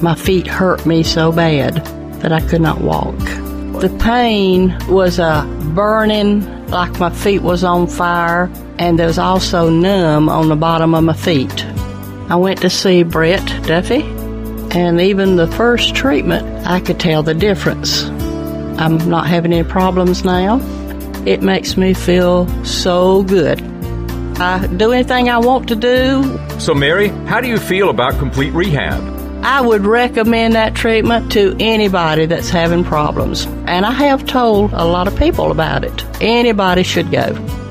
My feet hurt me so bad that I could not walk. The pain was a burning, like my feet was on fire, and there was also numb on the bottom of my feet. I went to see Brett Duffy, and even the first treatment, I could tell the difference. I'm not having any problems now. It makes me feel so good. I do anything I want to do. So, Mary, how do you feel about Complete Rehab? I would recommend that treatment to anybody that's having problems. And I have told a lot of people about it. Anybody should go.